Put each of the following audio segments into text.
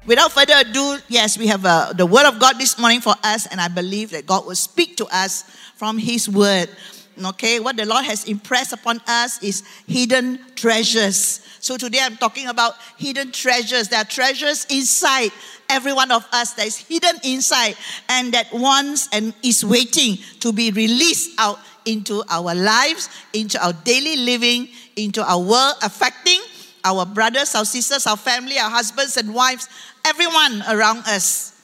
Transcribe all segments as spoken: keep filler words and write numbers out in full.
without further ado, yes, we have uh, the word of God this morning for us, and I believe that God will speak to us from His word. Okay, what the Lord has impressed upon us is hidden treasures. So today I'm talking about hidden treasures. There are treasures inside every one of us that is hidden inside and that wants and is waiting to be released out into our lives, into our daily living, into our world, affecting our brothers, our sisters, our family, our husbands and wives, everyone around us.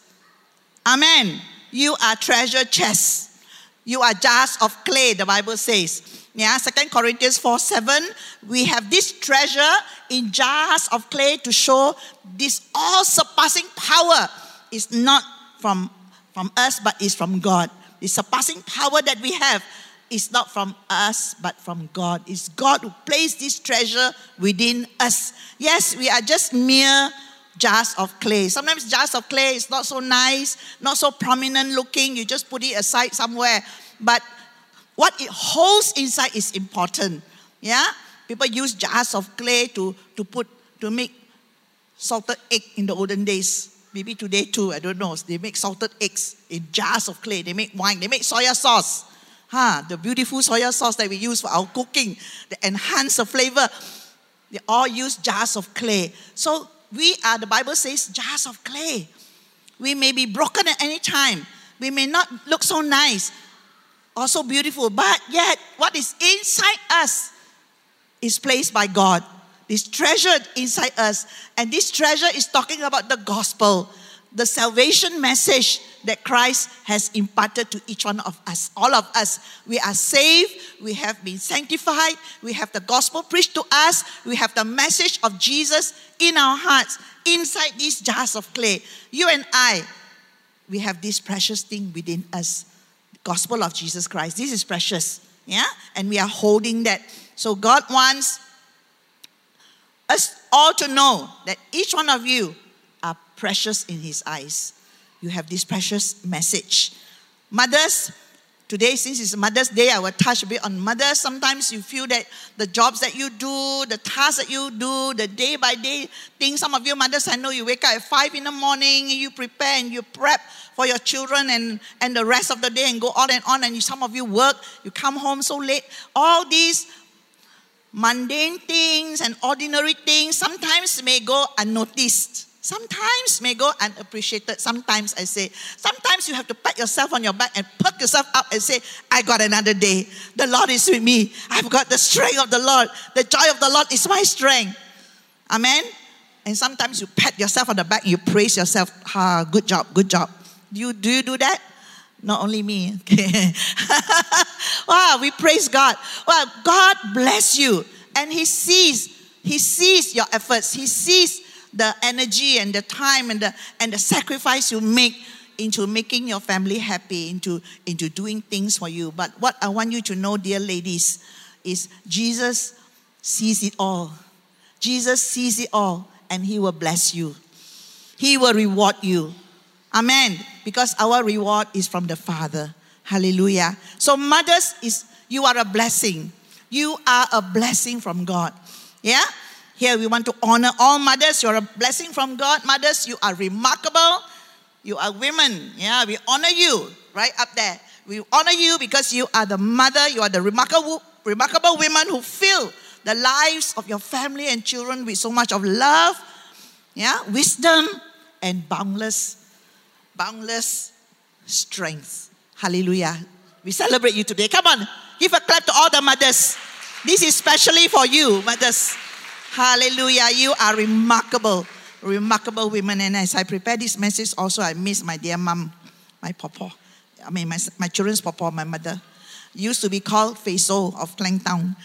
Amen. You are treasure chests. You are jars of clay, the Bible says. Yeah, Second Corinthians four seven, we have this treasure in jars of clay to show this all-surpassing power is not from, from us, but is from God. The surpassing power that we have is not from us, but from God. It's God who placed this treasure within us. Yes, we are just mere jars of clay. Sometimes jars of clay is not so nice, not so prominent looking. You just put it aside somewhere. But what it holds inside is important. Yeah? People use jars of clay to, to put to make salted egg in the olden days. Maybe today too, I don't know. They make salted eggs in jars of clay. They make wine. They make soya sauce. Huh, the beautiful soya sauce that we use for our cooking, that enhance the flavor. They all use jars of clay. So we are, the Bible says, jars of clay. We may be broken at any time. We may not look so nice or so beautiful, but yet what is inside us is placed by God. It's treasured inside us. And this treasure is talking about the gospel, the salvation message that Christ has imparted to each one of us. All of us, we are saved, we have been sanctified, we have the gospel preached to us, we have the message of Jesus in our hearts, inside these jars of clay. You and I, we have this precious thing within us, the gospel of Jesus Christ. This is precious, yeah? And we are holding that. So God wants us all to know that each one of you are precious in His eyes. You have this precious message. Mothers, today since it's Mother's Day, I will touch a bit on mothers. Sometimes you feel that the jobs that you do, the tasks that you do, the day by day things. Some of you mothers, I know you wake up at five in the morning, you prepare and you prep for your children and, and the rest of the day and go on and on. And you, some of you work, you come home so late. All these mundane things and ordinary things sometimes may go unnoticed. Sometimes may go unappreciated. Sometimes I say, sometimes you have to pat yourself on your back and perk yourself up and say, I got another day. The Lord is with me. I've got the strength of the Lord. The joy of the Lord is my strength. Amen? And sometimes you pat yourself on the back and you praise yourself. Ah, good job, good job. Do you, do you do that? Not only me. Okay. Wow, we praise God. Well, God bless you. And He sees, He sees your efforts. He sees the energy and the time and the and the sacrifice you make into making your family happy, into, into doing things for you. But what I want you to know, dear ladies, is Jesus sees it all. Jesus sees it all, and He will bless you. He will reward you. Amen. Because our reward is from the Father. Hallelujah. So mothers, is you are a blessing. You are a blessing from God. Yeah? Here we want to honor all mothers. You're a blessing from God. Mothers, you are remarkable. You are women. Yeah, we honor you right up there. We honor you because you are the mother. You are the remarkable, remarkable women who fill the lives of your family and children with so much of love, yeah, wisdom, and boundless, boundless strength. Hallelujah. We celebrate you today. Come on, give a clap to all the mothers. This is specially for you, mothers. Hallelujah. You are remarkable, remarkable women. And as I prepare this message, also I miss my dear mom, my papa. I mean, my, my children's papa, my mother. Used to be called Feiso of Klang Town.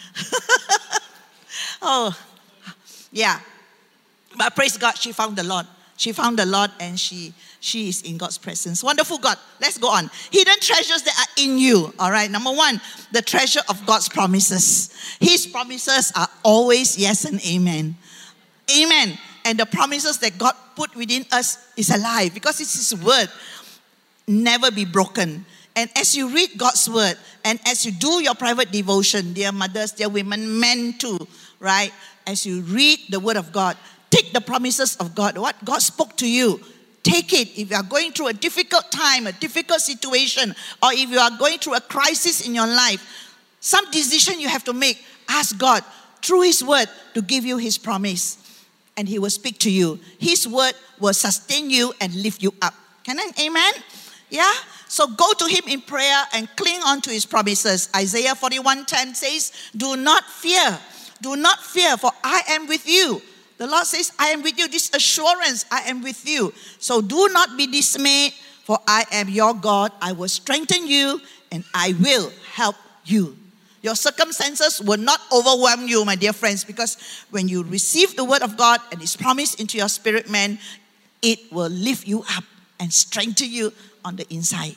Oh, yeah. But praise God, she found the Lord. She found the Lord and she, she is in God's presence. Wonderful God. Let's go on. Hidden treasures that are in you. All right. Number one, the treasure of God's promises. His promises are always yes and amen. Amen. And the promises that God put within us is alive because it's His word. Never be broken. And as you read God's word and as you do your private devotion, dear mothers, dear women, men too, right? As you read the word of God, take the promises of God. What God spoke to you, take it. If you are going through a difficult time, a difficult situation, or if you are going through a crisis in your life, some decision you have to make, ask God through His word to give you His promise. And He will speak to you. His word will sustain you and lift you up. Can I? Amen? Yeah? So go to Him in prayer and cling on to His promises. Isaiah forty-one ten says, do not fear. Do not fear, for I am with you. The Lord says, I am with you. This assurance, I am with you. So do not be dismayed, for I am your God. I will strengthen you and I will help you. Your circumstances will not overwhelm you, my dear friends, because when you receive the word of God and His promise into your spirit, man, it will lift you up and strengthen you on the inside.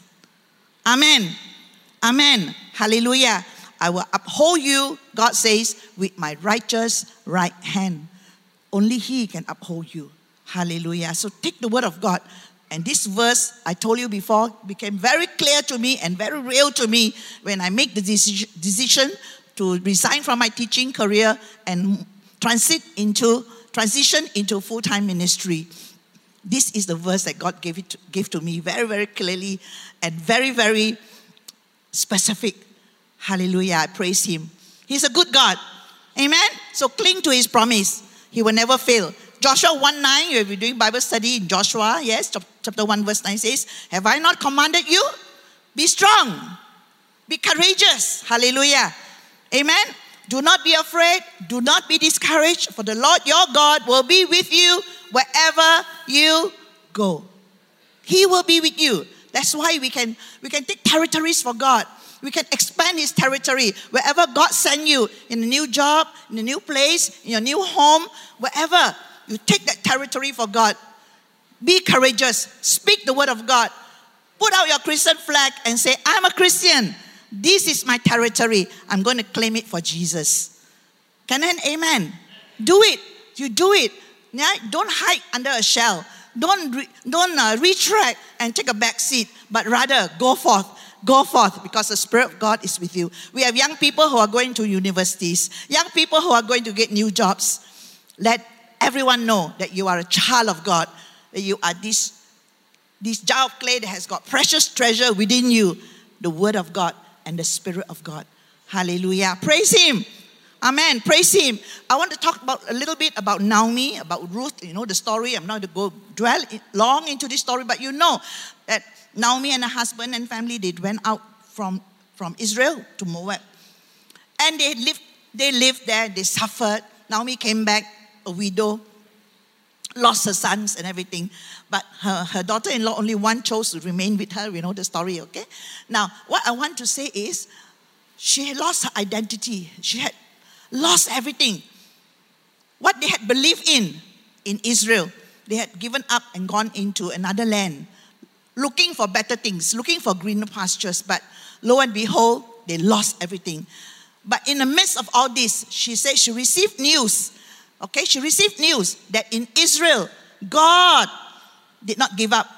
Amen. Amen. Hallelujah. I will uphold you, God says, with my righteous right hand. Only He can uphold you. Hallelujah. So take the word of God. And this verse, I told you before, became very clear to me and very real to me when I make the decision to resign from my teaching career and transit into, transition into full-time ministry. This is the verse that God gave, it to, gave to me very, very clearly and very, very specific. Hallelujah. I praise Him. He's a good God. Amen. So cling to His promise. He will never fail. Joshua one nine, you'll be doing Bible study in Joshua. Yes, chapter one verse nine says, have I not commanded you? Be strong. Be courageous. Hallelujah. Amen. Do not be afraid. Do not be discouraged. For the Lord your God will be with you wherever you go. He will be with you. That's why we can, we can take territories for God. We can expand His territory. Wherever God send you, in a new job, in a new place, in your new home, wherever, you take that territory for God. Be courageous. Speak the word of God. Put out your Christian flag and say, I'm a Christian. This is my territory. I'm going to claim it for Jesus. Can I? Amen. Do it. You do it. Yeah? Don't hide under a shell. Don't, re- don't uh, retract and take a back seat, but rather go forth. Go forth because the Spirit of God is with you. We have young people who are going to universities, young people who are going to get new jobs. Let everyone know that you are a child of God, that you are this, this jar of clay that has got precious treasure within you, the Word of God and the Spirit of God. Hallelujah. Praise Him. Amen. Praise Him. I want to talk about a little bit about Naomi, about Ruth. You know the story. I'm not going to go dwell long into this story, but you know that Naomi and her husband and family, they went out from, from Israel to Moab. And they lived, they lived there, they suffered. Naomi came back, a widow, lost her sons and everything. But her, her daughter-in-law, only one chose to remain with her. We know the story, okay? Now, what I want to say is, she had lost her identity. She had lost everything. What they had believed in, in Israel, they had given up and gone into another land, looking for better things, looking for greener pastures. But lo and behold, they lost everything. But in the midst of all this, she said she received news. Okay, she received news that in Israel, God did not give up.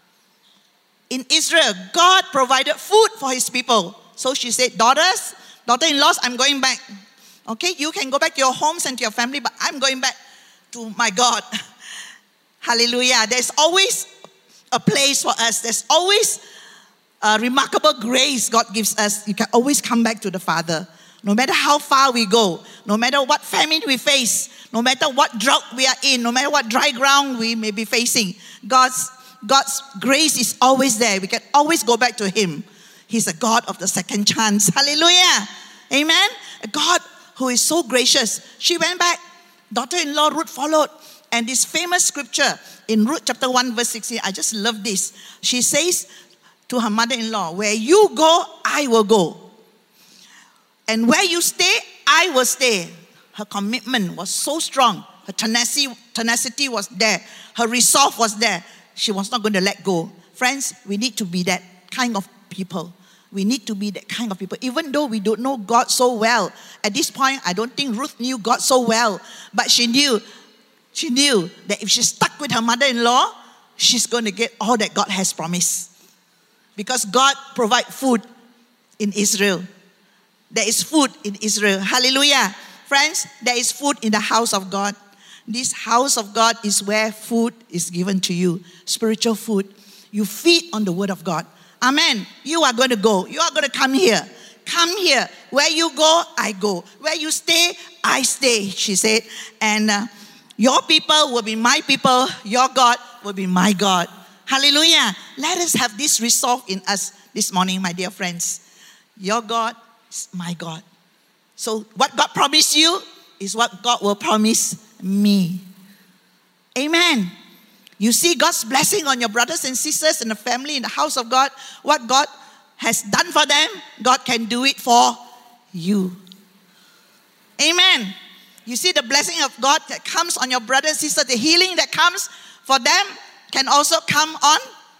In Israel, God provided food for His people. So she said, daughters, daughter-in-laws, I'm going back. Okay, you can go back to your homes and to your family, but I'm going back to my God. Hallelujah. There's always a place for us. There's always a remarkable grace God gives us. You can always come back to the Father. No matter how far we go, no matter what famine we face, no matter what drought we are in, no matter what dry ground we may be facing, God's, God's grace is always there. We can always go back to Him. He's a God of the second chance. Hallelujah. Amen. A God who is so gracious. She went back. Daughter-in-law Ruth followed. And this famous scripture in Ruth chapter one verse sixteen, I just love this. She says to her mother-in-law, where you go, I will go. And where you stay, I will stay. Her commitment was so strong. Her tenacity, tenacity was there. Her resolve was there. She was not going to let go. Friends, we need to be that kind of people. We need to be that kind of people. Even though we don't know God so well. At this point, I don't think Ruth knew God so well. But she knew, she knew that if she stuck with her mother-in-law, she's going to get all that God has promised. Because God provides food in Israel. There is food in Israel. Hallelujah. Friends, there is food in the house of God. This house of God is where food is given to you, spiritual food. You feed on the word of God. Amen. You are going to go. You are going to come here. Come here. Where you go, I go. Where you stay, I stay, she said. And uh, your people will be my people. Your God will be my God. Hallelujah. Let us have this resolve in us this morning, my dear friends. Your God is my God. So what God promised you is what God will promise me. Amen. You see God's blessing on your brothers and sisters in the family, in the house of God. What God has done for them, God can do it for you. Amen. You see the blessing of God that comes on your brother and sister, the healing that comes for them can also come on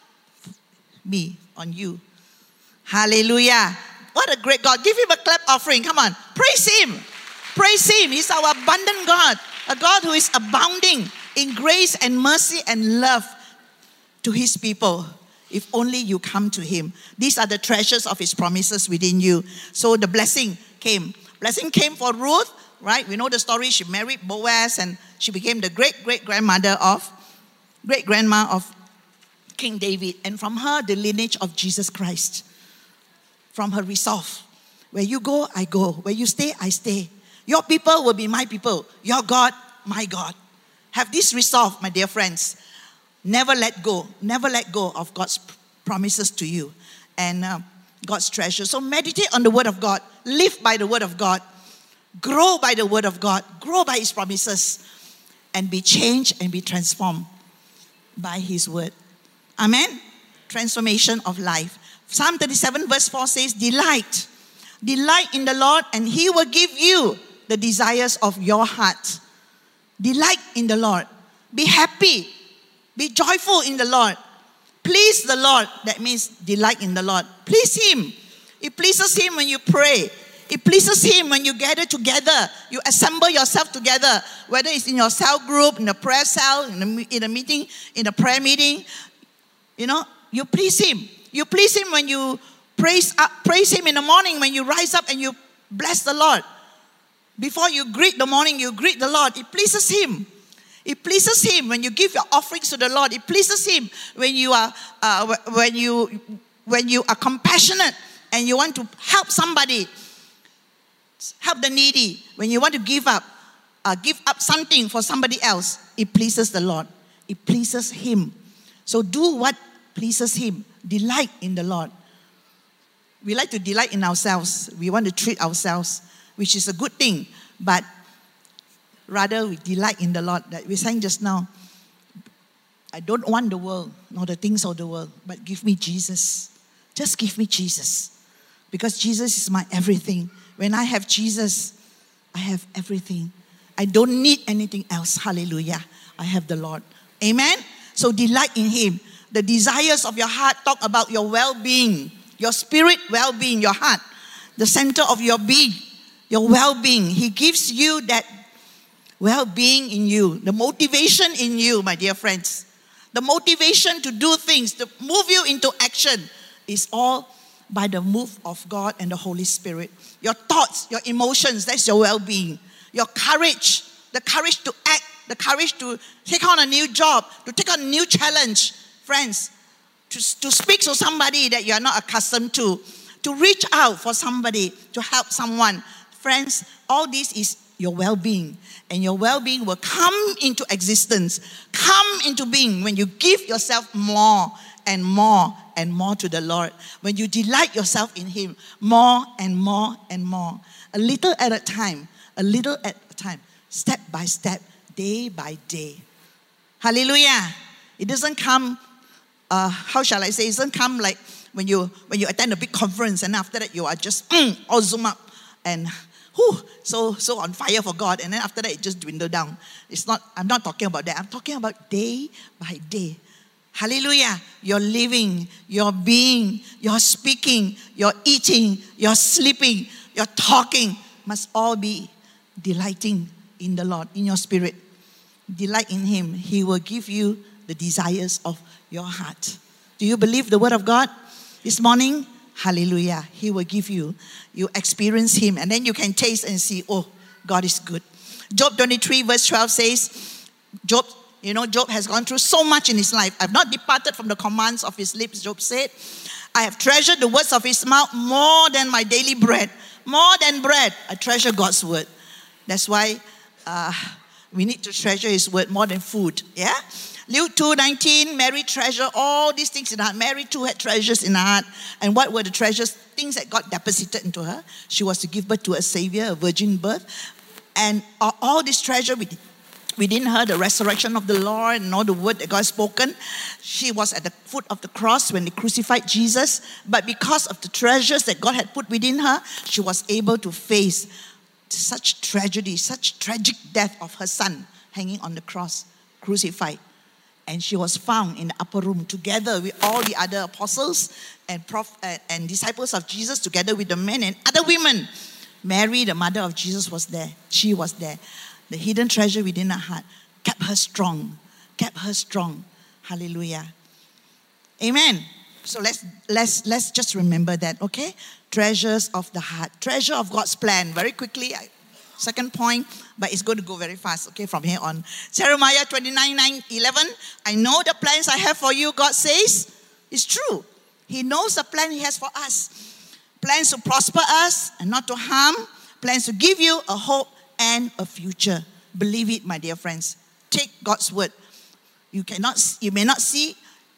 me, on you. Hallelujah. What a great God. Give him a clap offering. Come on. Praise him. Praise him. He's our abundant God. A God who is abounding in grace and mercy and love to his people. If only you come to him. These are the treasures of his promises within you. So the blessing came. Blessing came for Ruth, right? We know the story. She married Boaz and she became the great-great-grandmother of, great-grandma of King David. And from her, the lineage of Jesus Christ. From her resolve. Where you go, I go. Where you stay, I stay. Your people will be my people. Your God, my God. Have this resolve, my dear friends. Never let go. Never let go of God's promises to you. And uh, God's treasure. So meditate on the word of God. Live by the word of God. Grow by the word of God. Grow by his promises. And be changed and be transformed by his word. Amen? Transformation of life. Psalm thirty-seven verse four says, Delight. Delight in the Lord and he will give you the desires of your heart. Delight in the Lord. Be happy. Be joyful in the Lord. Please the Lord. That means delight in the Lord. Please him. It pleases him when you pray. It pleases him when you gather together. You assemble yourself together. Whether it's in your cell group, in the prayer cell, in the, in a meeting, in a prayer meeting. You know, you please him. You please him when you praise up, praise him in the morning, when you rise up and you bless the Lord. Before you greet the morning, you greet the Lord. It pleases him. It pleases him when you give your offerings to the Lord. It pleases him when you are uh, when you when you are compassionate and you want to help somebody, help the needy. When you want to give up, uh, give up something for somebody else, it pleases the Lord. It pleases him. So do what pleases him. Delight in the Lord. We like to delight in ourselves. We want to treat ourselves, which is a good thing. But rather, we delight in the Lord. That we sang just now, I don't want the world, nor the things of the world, but give me Jesus. Just give me Jesus. Because Jesus is my everything. When I have Jesus, I have everything. I don't need anything else. Hallelujah. I have the Lord. Amen? So delight in him. The desires of your heart talk about your well-being, your spirit well-being, your heart, the center of your being, your well-being. He gives you that well-being in you, the motivation in you, my dear friends. The motivation to do things, to move you into action is all by the move of God and the Holy Spirit. Your thoughts, your emotions, that's your well-being. Your courage, the courage to act, the courage to take on a new job, to take on a new challenge. Friends, to, to speak to somebody that you are not accustomed to, to reach out for somebody, to help someone. Friends, all this is your well-being. And your well-being will come into existence, come into being when you give yourself more and more and more to the Lord. When you delight yourself in him more and more and more. A little at a time, a little at a time, step by step, day by day. Hallelujah. It doesn't come, uh, how shall I say, it doesn't come like when you when you attend a big conference and after that you are just mm, all zoom up and whew, so so on fire for God, and then after that it just dwindle down. It's not, I'm not talking about that. I'm talking about day by day. Hallelujah. Your living, your being, your speaking, your eating, your sleeping, your talking must all be delighting in the Lord, in your spirit. Delight in him. He will give you the desires of your heart. Do you believe the word of God this morning? Hallelujah. He will give you. You experience him and then you can taste and see, oh, God is good. Job twenty-three verse twelve says, Job, you know, Job has gone through so much in his life. I've not departed from the commands of his lips, Job said. I have treasured the words of his mouth more than my daily bread. More than bread, I treasure God's word. That's why uh, we need to treasure his word more than food. Yeah? Luke two nineteen, Mary treasured all these things in her heart. Mary too had treasures in her heart. And what were the treasures? Things that God deposited into her. She was to give birth to a Savior, a virgin birth. And all, all this treasure within, within her, the resurrection of the Lord and all the word that God has spoken. She was at the foot of the cross when they crucified Jesus. But because of the treasures that God had put within her, she was able to face such tragedy, such tragic death of her son hanging on the cross, crucified. And she was found in the upper room together with all the other apostles and, prof- uh, and disciples of Jesus, together with the men and other women. Mary, the mother of Jesus, was there. She was there. The hidden treasure within her heart kept her strong. Kept her strong. Hallelujah. Amen. So let's let's let's just remember that, okay? Treasures of the heart. Treasure of God's plan. Very quickly, I, second point, but it's going to go very fast, okay, from here on. Jeremiah twenty-nine, nine, eleven. I know the plans I have for you, God says. It's true. He knows the plan he has for us. Plans to prosper us and not to harm. Plans to give you a hope and a future. Believe it, my dear friends. Take God's word. You cannot, you may not see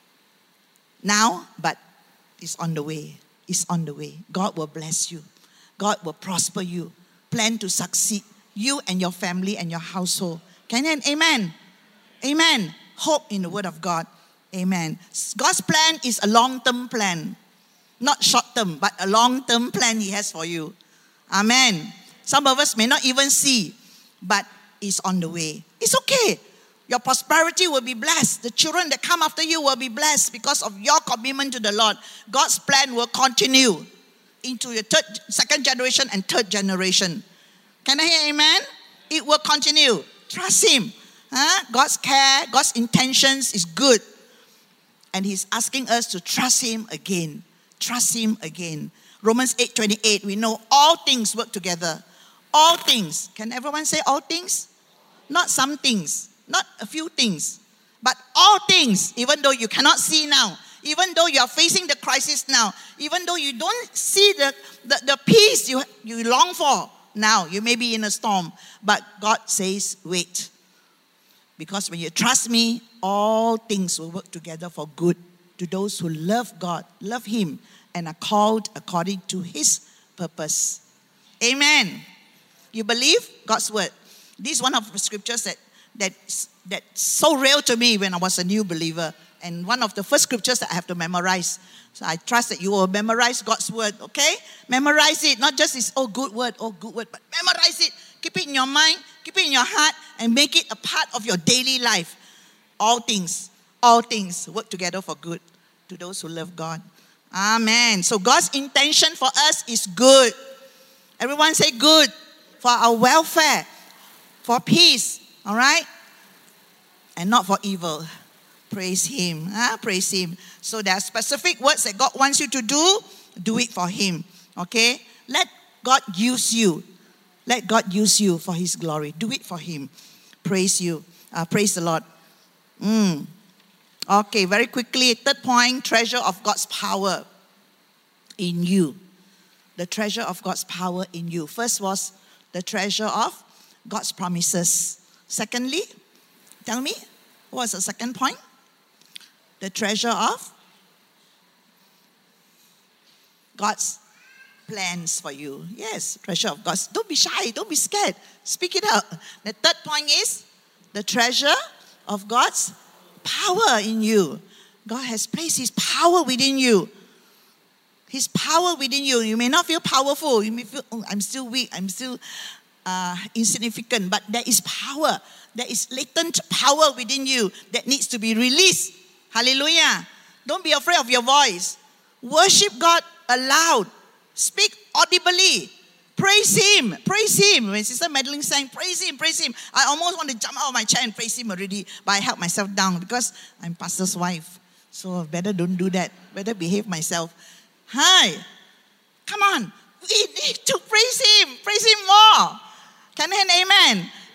now, but it's on the way. It's on the way. God will bless you. God will prosper you. Plan to succeed. You and your family and your household. Can you? Amen. Amen. Hope in the word of God. Amen. God's plan is a long-term plan. Not short-term, but a long-term plan he has for you. Amen. Some of us may not even see, but it's on the way. It's okay. Your prosperity will be blessed. The children that come after you will be blessed because of your commitment to the Lord. God's plan will continue into your third, second generation and third generation. Can I hear amen? It will continue. Trust him. Huh? God's care, God's intentions is good. And he's asking us to trust him again. Trust him again. Romans eight twenty-eight, we know all things work together. All things. Can everyone say all things? Not some things. Not a few things. But all things, even though you cannot see now, even though you are facing the crisis now, even though you don't see the, the, the peace you, you long for now, you may be in a storm, but God says, wait. Because when you trust me, all things will work together for good to those who love God, love him, and are called according to his purpose. Amen. You believe God's word. This is one of the scriptures that that's, that's so real to me when I was a new believer. And one of the first scriptures that I have to memorize. So I trust that you will memorize God's word, okay? Memorize it. Not just this, oh, good word, oh, good word. But memorize it. Keep it in your mind. Keep it in your heart. And make it a part of your daily life. All things, all things work together for good to those who love God. Amen. So God's intention for us is good. Everyone say good. For our welfare. For peace. All right? And not for evil. Praise him. Huh? Praise him. So there are specific words that God wants you to do. Do it for him. Okay? Let God use you. Let God use you for his glory. Do it for him. Praise you. Uh, praise the Lord. Mm. Okay, very quickly. Third point, treasure of God's power in you. The treasure of God's power in you. First was the treasure of God's promises. Secondly, tell me, what was the second point? The treasure of God's plans for you. Yes, treasure of God's. Don't be shy. Don't be scared. Speak it out. The third point is the treasure of God's power in you. God has placed his power within you. His power within you. You may not feel powerful. You may feel, oh, I'm still weak. I'm still uh, insignificant. But there is power. There is latent power within you that needs to be released. Hallelujah. Don't be afraid of your voice. Worship God aloud. Speak audibly. Praise him. Praise him. When Sister Madeline sang, praise him, praise him. I almost want to jump out of my chair and praise him already. But I held myself down because I'm pastor's wife. So better don't do that. Better behave myself. Hi. Come on. We need to praise him. Praise him more. Can I hear amen?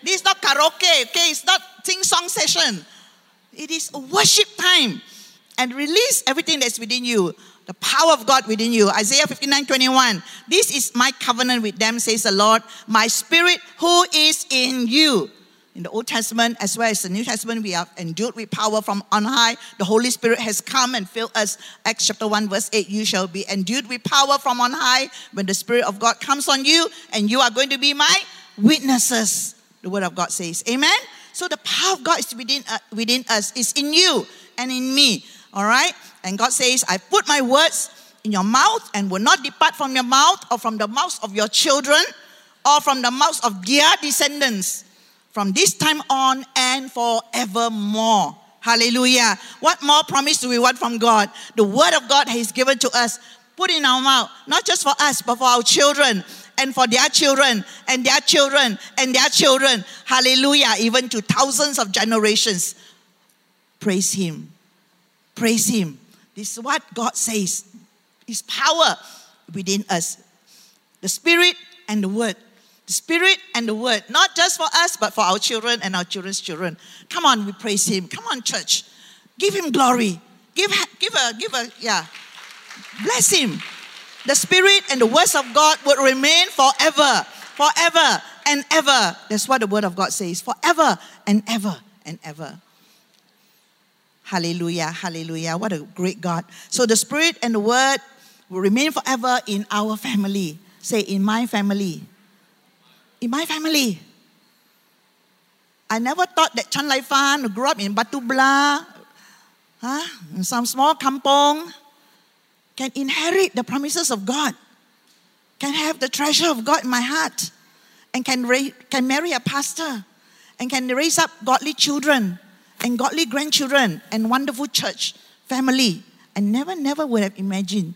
This is not karaoke, okay? It's not sing-song session. It is a worship time. And release everything that's within you. The power of God within you. Isaiah fifty-nine twenty-one. This is my covenant with them, says the Lord. My spirit who is in you. In the Old Testament as well as the New Testament, we are endued with power from on high. The Holy Spirit has come and filled us. Acts chapter one verse eight. You shall be endued with power from on high when the Spirit of God comes on you. And you are going to be my witnesses. The word of God says. Amen? So the power of God is within, uh, within us. It's in you and in me. All right? And God says, I put my words in your mouth and will not depart from your mouth or from the mouths of your children or from the mouths of their descendants from this time on and forevermore. Hallelujah. What more promise do we want from God? The word of God He's given to us. Put in our mouth. Not just for us, but for our children. And for their children. And their children. And their children. Hallelujah. Even to thousands of generations. Praise Him. Praise Him. This is what God says. His power within us. The Spirit and the Word. The Spirit and the Word. Not just for us, but for our children and our children's children. Come on, we praise Him. Come on, church. Give Him glory. Give, give a, give a, yeah. Bless Him. The Spirit and the words of God will remain forever. Forever and ever. That's what the Word of God says. Forever and ever and ever. Hallelujah, hallelujah. What a great God. So the Spirit and the Word will remain forever in our family. Say, in my family. In my family. I never thought that Chan Lai Fan, who grew up in Batu Blah, huh, in some small kampong, can inherit the promises of God. Can have the treasure of God in my heart. And can, ra- can marry a pastor. And can raise up godly children. And godly grandchildren and wonderful church family. I never, never would have imagined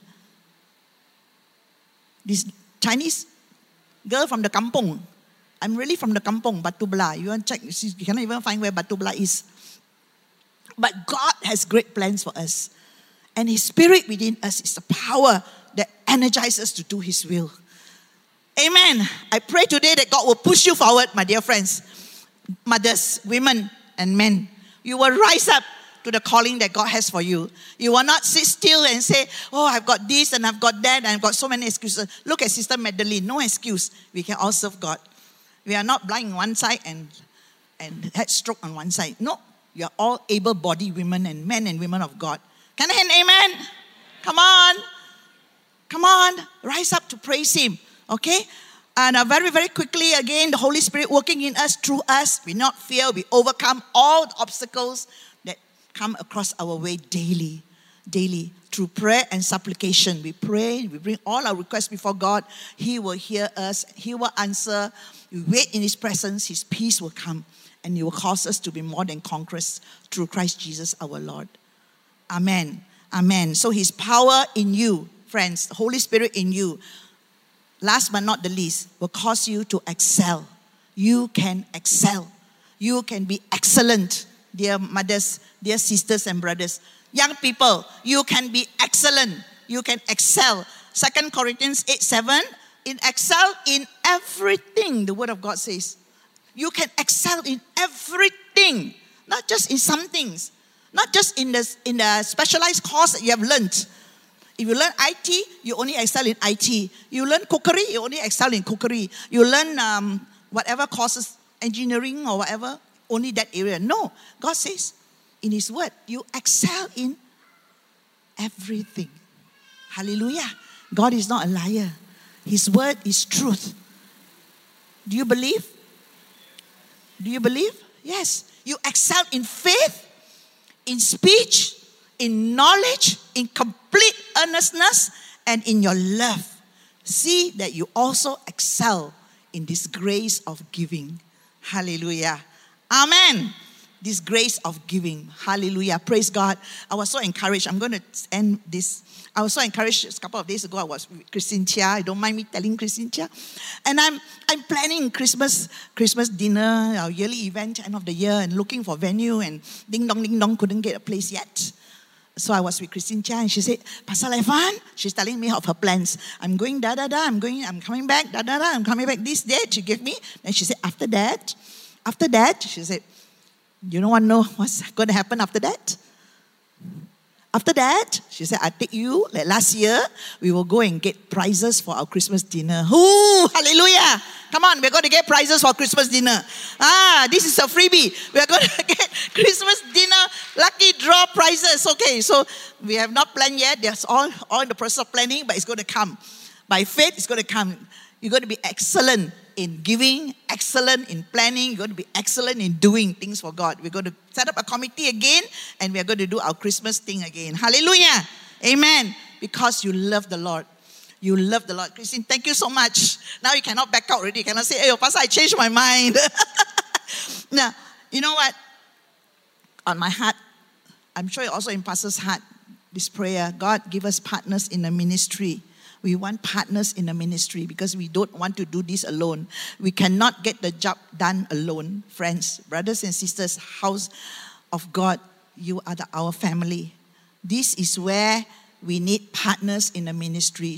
this Chinese girl from the kampong. I'm really from the kampong, Batu Blah. You want to check? You cannot even find where Batu Blah is. But God has great plans for us. And His Spirit within us is the power that energizes us to do His will. Amen. I pray today that God will push you forward, my dear friends. Mothers, women, and men. You will rise up to the calling that God has for you. You will not sit still and say, oh, I've got this and I've got that and I've got so many excuses. Look at Sister Madeline. No excuse. We can all serve God. We are not blind on one side and, and head stroke on one side. No, you are all able-bodied women and men and women of God. Can I hear an amen? Come on. Come on. Rise up to praise Him. Okay? And uh, very, very quickly, again, the Holy Spirit working in us, through us. We not fear. We overcome all the obstacles that come across our way daily. Daily. Through prayer and supplication. We pray. We bring all our requests before God. He will hear us. He will answer. We wait in His presence. His peace will come. And He will cause us to be more than conquerors through Christ Jesus our Lord. Amen. Amen. So His power in you, friends. The Holy Spirit in you. Last but not the least, will cause you to excel. You can excel. You can be excellent, dear mothers, dear sisters and brothers. Young people, you can be excellent. You can excel. Second Corinthians eight seven, in excel in everything, the Word of God says. You can excel in everything, not just in some things, not just in the, in the specialized course that you have learned. If you learn I T, you only excel in I T. You learn cookery, you only excel in cookery. You learn um, whatever courses, engineering or whatever, only that area. No, God says in His Word, you excel in everything. Hallelujah. God is not a liar. His Word is truth. Do you believe? Do you believe? Yes. You excel in faith, in speech, in knowledge, in complete earnestness, and in your love. See that you also excel in this grace of giving. Hallelujah. Amen. This grace of giving. Hallelujah. Praise God. I was so encouraged. I'm going to end this. I was so encouraged a couple of days ago. I was with Christine Chia. I don't mind me telling Christine Chia. And I'm I'm planning Christmas Christmas dinner, our yearly event, end of the year, and looking for venue. And ding dong, ding dong, couldn't get a place yet. So I was with Christine Chia and she said, Pastor Levan, she's telling me of her plans. I'm going da da da, I'm going, I'm coming back, da da da, I'm coming back this date. She gave me. And she said, after that, After that, she said, you don't want to know what's going to happen after that? After that, she said, I take you, like last year, we will go and get prizes for our Christmas dinner. Ooh, hallelujah. Come on, we're going to get prizes for Christmas dinner. Ah, this is a freebie. We're going to get Christmas dinner, lucky draw prizes. Okay, so we have not planned yet. There's all, all in the process of planning, but it's going to come. By faith, it's going to come. You're going to be excellent in giving, excellent in planning. You're going to be excellent in doing things for God. We're going to set up a committee again, and we're going to do our Christmas thing again. Hallelujah. Amen. Because you love the Lord. You love the Lord. Christine, thank you so much. Now you cannot back out already. You cannot say, hey, Pastor, I changed my mind. Now, you know what? On my heart, I'm sure also in Pastor's heart, this prayer, God, give us partners in the ministry. We want partners in the ministry because we don't want to do this alone. We cannot get the job done alone. Friends, brothers and sisters, house of God, you are the, our family. This is where we need partners in the ministry.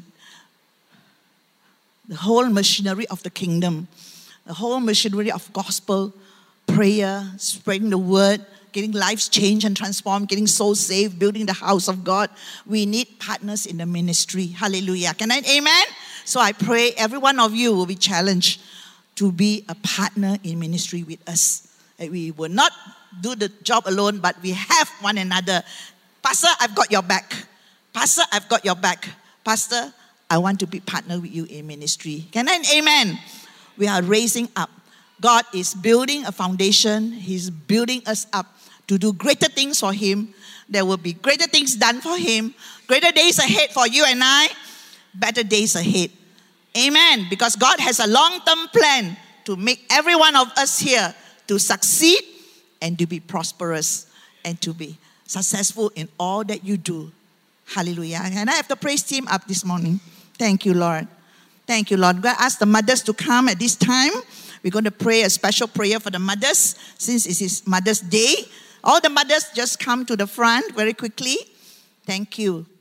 The whole machinery of the kingdom, the whole machinery of gospel, prayer, spreading the word, getting lives changed and transformed, getting souls saved, building the house of God. We need partners in the ministry. Hallelujah. Can I, amen? So I pray every one of you will be challenged to be a partner in ministry with us. We will not do the job alone, but we have one another. Pastor, I've got your back. Pastor, I've got your back. Pastor, I want to be partner with you in ministry. Can I, amen? We are raising up. God is building a foundation. He's building us up to do greater things for Him. There will be greater things done for Him. Greater days ahead for you and I. Better days ahead. Amen. Because God has a long-term plan to make every one of us here to succeed and to be prosperous and to be successful in all that you do. Hallelujah. And I have the praise team up this morning. Thank you, Lord. Thank you, Lord. I'm going to ask the mothers to come at this time. We're going to pray a special prayer for the mothers since it is Mother's Day. All the mothers just come to the front very quickly. Thank you.